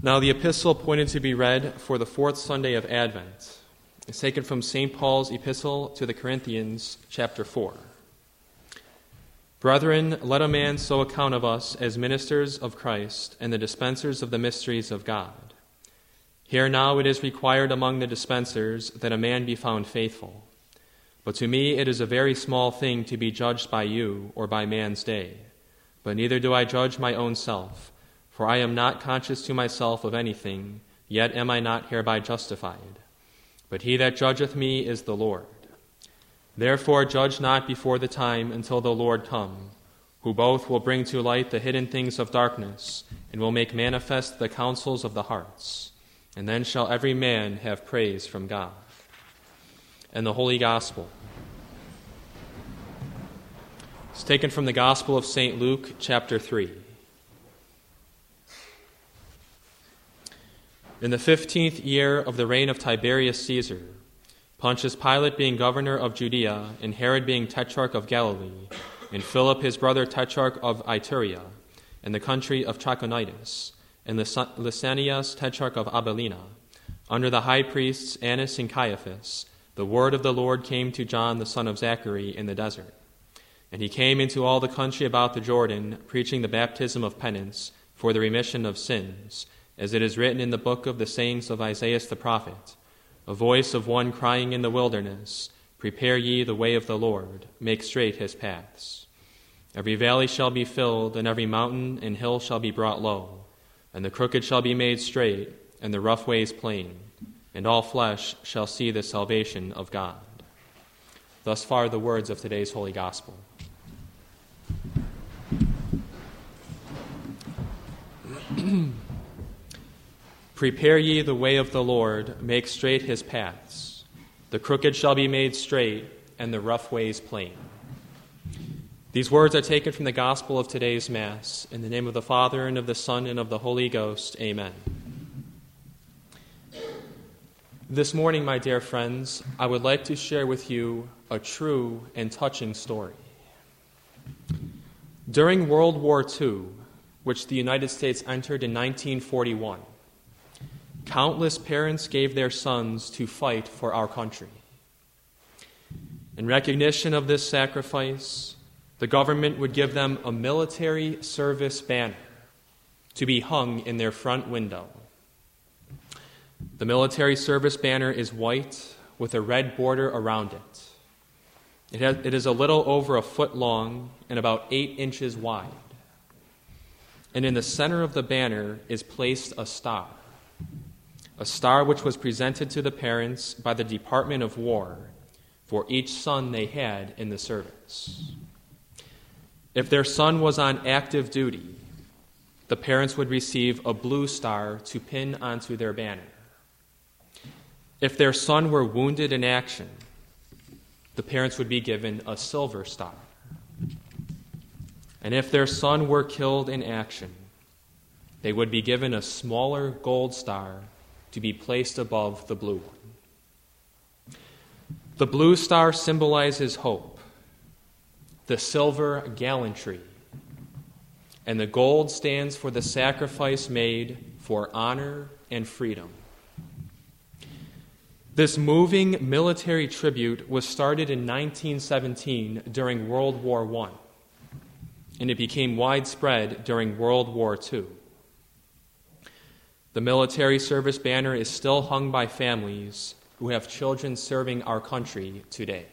Now the epistle appointed to be read for the fourth Sunday of Advent is taken from St. Paul's epistle to the Corinthians, chapter 4. Brethren, let a man so account of us as ministers of Christ and the dispensers of the mysteries of God. Here now it is required among the dispensers that a man be found faithful. But to me it is a very small thing to be judged by you or by man's day. But neither do I judge my own self, for I am not conscious to myself of anything, yet am I not hereby justified. But he that judgeth me is the Lord. Therefore judge not before the time until the Lord come, who both will bring to light the hidden things of darkness, and will make manifest the counsels of the hearts. And then shall every man have praise from God. And the Holy Gospel. It's taken from the Gospel of St. Luke, chapter 3. In the 15th year of the reign of Tiberius Caesar, Pontius Pilate being governor of Judea, and Herod being tetrarch of Galilee, and Philip his brother tetrarch of Iturea, and the country of Trachonitis, and Lysanias tetrarch of Abilene, under the high priests Annas and Caiaphas, the word of the Lord came to John the son of Zachary in the desert. And he came into all the country about the Jordan, preaching the baptism of penance for the remission of sins, as it is written in the book of the sayings of Isaiah the prophet, a voice of one crying in the wilderness, prepare ye the way of the Lord, make straight his paths. Every valley shall be filled, and every mountain and hill shall be brought low, and the crooked shall be made straight, and the rough ways plain, and all flesh shall see the salvation of God. Thus far the words of today's Holy Gospel. Prepare ye the way of the Lord, make straight his paths. The crooked shall be made straight, and the rough ways plain. These words are taken from the Gospel of today's Mass. In the name of the Father, and of the Son, and of the Holy Ghost. Amen. This morning, my dear friends, I would like to share with you a true and touching story. During World War II, which the United States entered in 1941, countless parents gave their sons to fight for our country. In recognition of this sacrifice, the government would give them a military service banner to be hung in their front window. The military service banner is white with a red border around it. It is a little over a foot long and about 8 inches wide. And in the center of the banner is placed a star which was presented to the parents by the Department of War for each son they had in the service. If their son was on active duty, the parents would receive a blue star to pin onto their banner. If their son were wounded in action, the parents would be given a silver star. And if their son were killed in action, they would be given a smaller gold star to be placed above the blue one. The blue star symbolizes hope, the silver gallantry, and the gold stands for the sacrifice made for honor and freedom. This moving military tribute was started in 1917 during World War I, and it became widespread during World War II. The military service banner is still hung by families who have children serving our country today.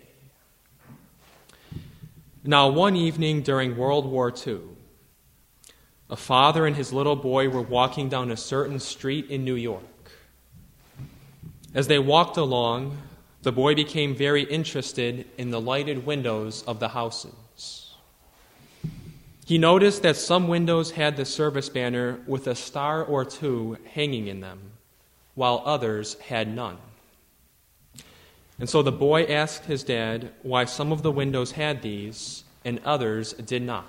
Now, one evening during World War II, a father and his little boy were walking down a certain street in New York. As they walked along, the boy became very interested in the lighted windows of the houses. He noticed that some windows had the service banner with a star or two hanging in them, while others had none. And so the boy asked his dad why some of the windows had these and others did not.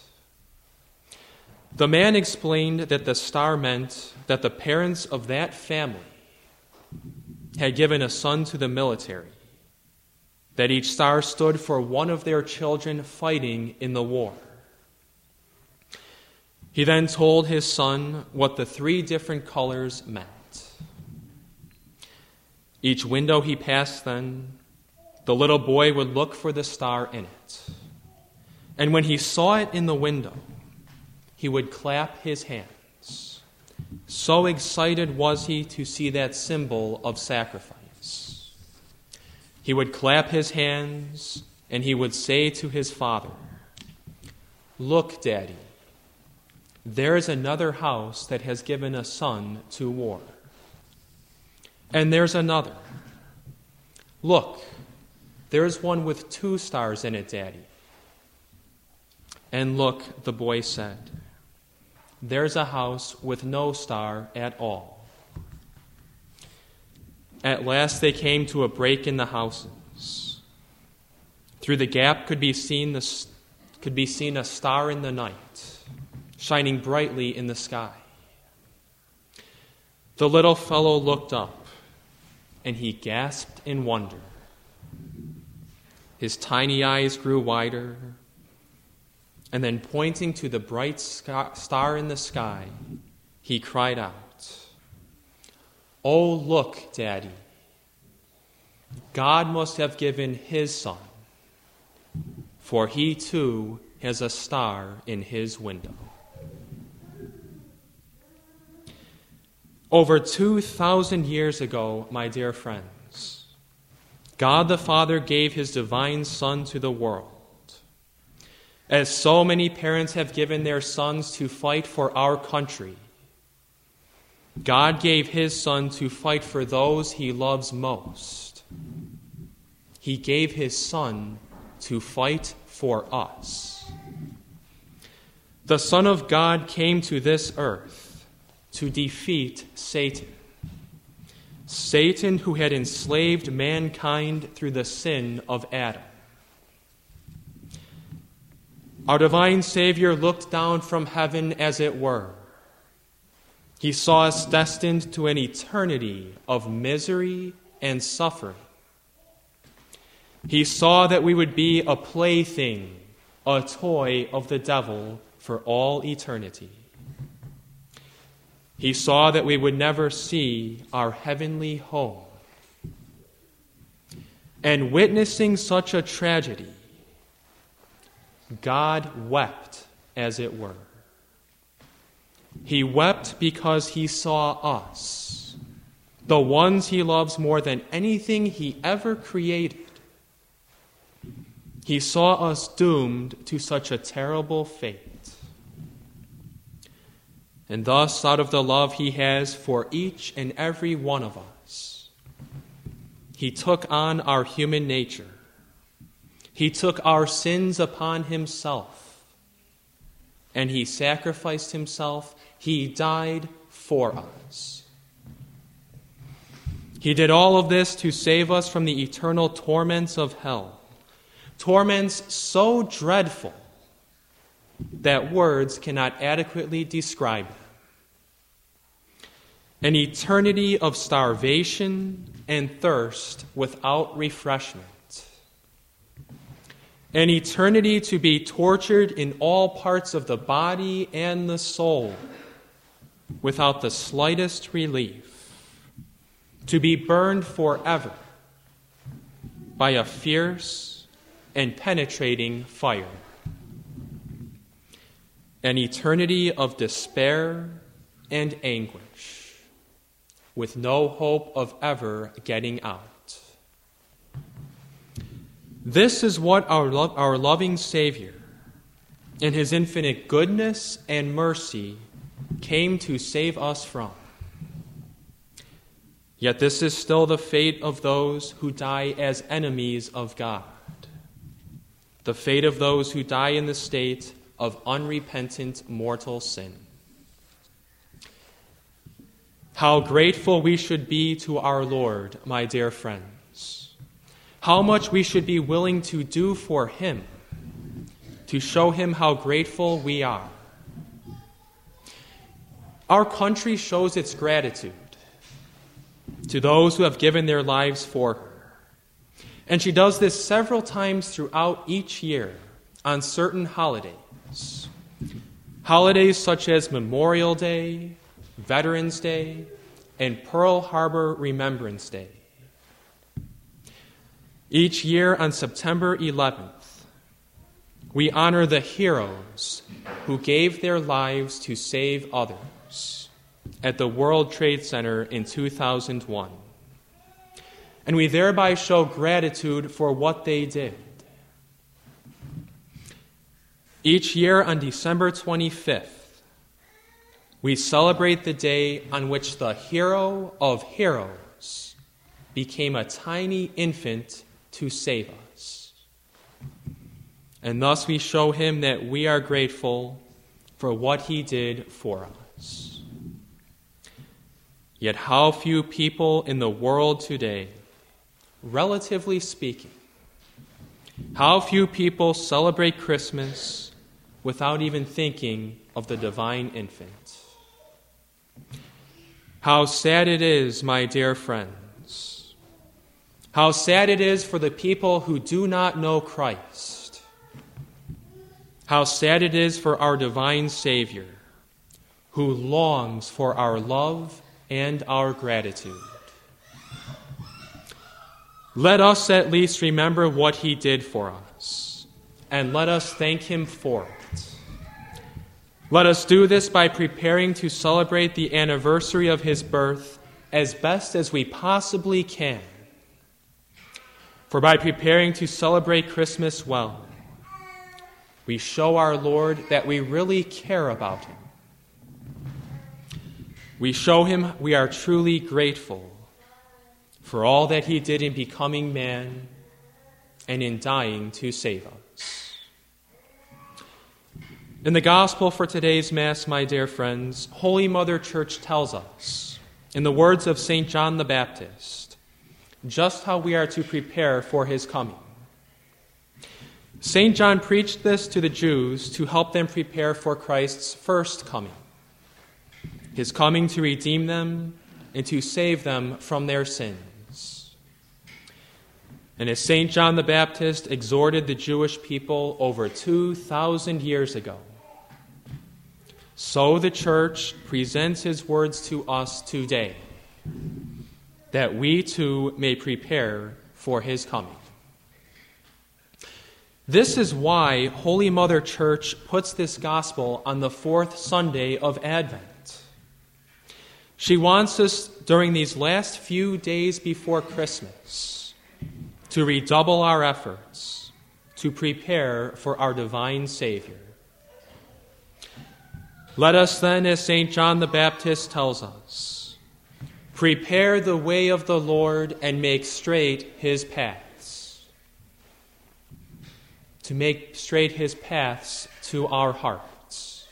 The man explained that the star meant that the parents of that family had given a son to the military, that each star stood for one of their children fighting in the war. He then told his son what the 3 different colors meant. Each window he passed then, the little boy would look for the star in it. And when he saw it in the window, he would clap his hands. So excited was he to see that symbol of sacrifice. He would clap his hands and he would say to his father, "Look, Daddy, there is another house that has given a son to war. And there's another. Look, there's one with 2 stars in it, Daddy." And look, the boy said, there's a house with no star at all. At last they came to a break in the houses. Through the gap could be seen a star in the night, shining brightly in the sky. The little fellow looked up, and he gasped in wonder. His tiny eyes grew wider, and then pointing to the bright star in the sky, he cried out, "Oh, look, Daddy, God must have given his son, for he too has a star in his window." Over 2,000 years ago, my dear friends, God the Father gave his divine Son to the world. As so many parents have given their sons to fight for our country, God gave his Son to fight for those he loves most. He gave his Son to fight for us. The Son of God came to this earth to defeat Satan. Satan, who had enslaved mankind through the sin of Adam. Our divine Savior looked down from heaven, as it were. He saw us destined to an eternity of misery and suffering. He saw that we would be a plaything, a toy of the devil for all eternity. He saw that we would never see our heavenly home. And witnessing such a tragedy, God wept, as it were. He wept because he saw us, the ones he loves more than anything he ever created. He saw us doomed to such a terrible fate. And thus, out of the love he has for each and every one of us, he took on our human nature. He took our sins upon himself, and he sacrificed himself. He died for us. He did all of this to save us from the eternal torments of hell, torments so dreadful that words cannot adequately describe them. An eternity of starvation and thirst without refreshment. An eternity to be tortured in all parts of the body and the soul without the slightest relief. To be burned forever by a fierce and penetrating fire. An eternity of despair and anguish with no hope of ever getting out. This is what our loving Savior, in his infinite goodness and mercy, came to save us from. Yet this is still the fate of those who die as enemies of God, the fate of those who die in the state of unrepentant mortal sin. How grateful we should be to our Lord, my dear friends. How much we should be willing to do for him, to show him how grateful we are. Our country shows its gratitude to those who have given their lives for her. And she does this several times throughout each year on certain holidays. Holidays such as Memorial Day, Veterans Day, and Pearl Harbor Remembrance Day. Each year on September 11th, we honor the heroes who gave their lives to save others at the World Trade Center in 2001. And we thereby show gratitude for what they did. Each year on December 25th, we celebrate the day on which the hero of heroes became a tiny infant to save us. And thus we show him that we are grateful for what he did for us. Yet how few people in the world today, relatively speaking, how few people celebrate Christmas without even thinking of the divine infant. How sad it is, my dear friends. How sad it is for the people who do not know Christ. How sad it is for our divine Savior, who longs for our love and our gratitude. Let us at least remember what he did for us, and let us thank him for it. Let us do this by preparing to celebrate the anniversary of his birth as best as we possibly can. For by preparing to celebrate Christmas well, we show our Lord that we really care about him. We show him we are truly grateful for all that he did in becoming man and in dying to save us. In the gospel for today's Mass, my dear friends, Holy Mother Church tells us, in the words of St. John the Baptist, just how we are to prepare for his coming. St. John preached this to the Jews to help them prepare for Christ's first coming, his coming to redeem them and to save them from their sins. And as St. John the Baptist exhorted the Jewish people over 2,000 years ago, so the Church presents his words to us today, that we too may prepare for his coming. This is why Holy Mother Church puts this gospel on the fourth Sunday of Advent. She wants us, during these last few days before Christmas, to redouble our efforts to prepare for our divine Savior. Let us then, as St. John the Baptist tells us, prepare the way of the Lord and make straight his paths. To make straight his paths to our hearts.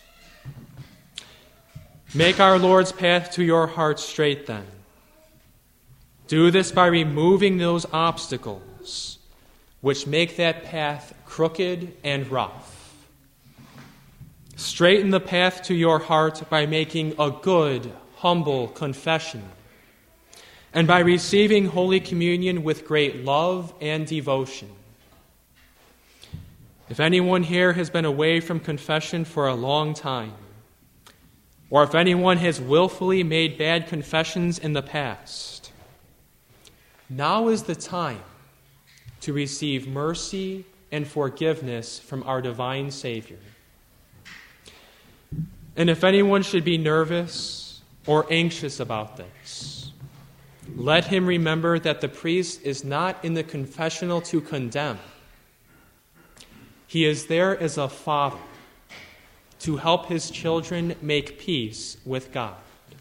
Make our Lord's path to your heart straight then. Do this by removing those obstacles which make that path crooked and rough. Straighten the path to your heart by making a good, humble confession, and by receiving Holy Communion with great love and devotion. If anyone here has been away from confession for a long time, or if anyone has willfully made bad confessions in the past, now is the time to receive mercy and forgiveness from our divine Savior. And if anyone should be nervous or anxious about this, let him remember that the priest is not in the confessional to condemn. He is there as a father to help his children make peace with God.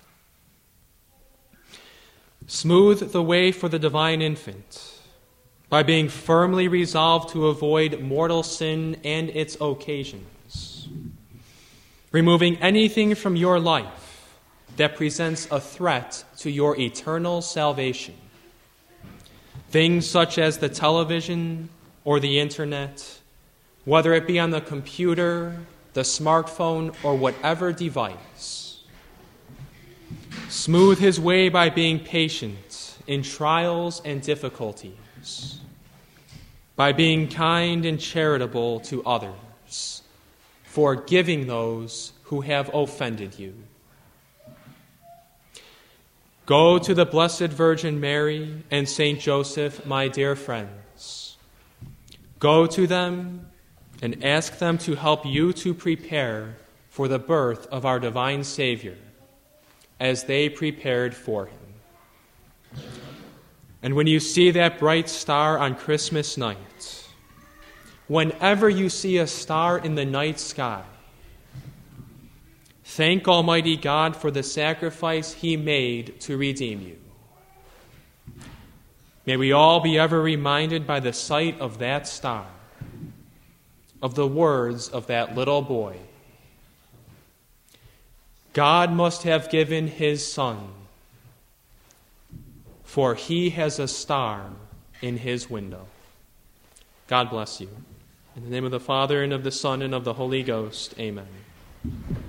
Smooth the way for the divine infant by being firmly resolved to avoid mortal sin and its occasions, removing anything from your life that presents a threat to your eternal salvation. Things such as the television or the internet, whether it be on the computer, the smartphone, or whatever device. Smooth his way by being patient in trials and difficulties, by being kind and charitable to others, forgiving those who who have offended you. Go to the Blessed Virgin Mary and Saint Joseph, my dear friends. Go to them and ask them to help you to prepare for the birth of our divine Savior, as they prepared for him. And when you see that bright star on Christmas night, whenever you see a star in the night sky, thank Almighty God for the sacrifice he made to redeem you. May we all be ever reminded by the sight of that star, of the words of that little boy. God must have given his Son, for he has a star in his window. God bless you. In the name of the Father, and of the Son, and of the Holy Ghost, amen.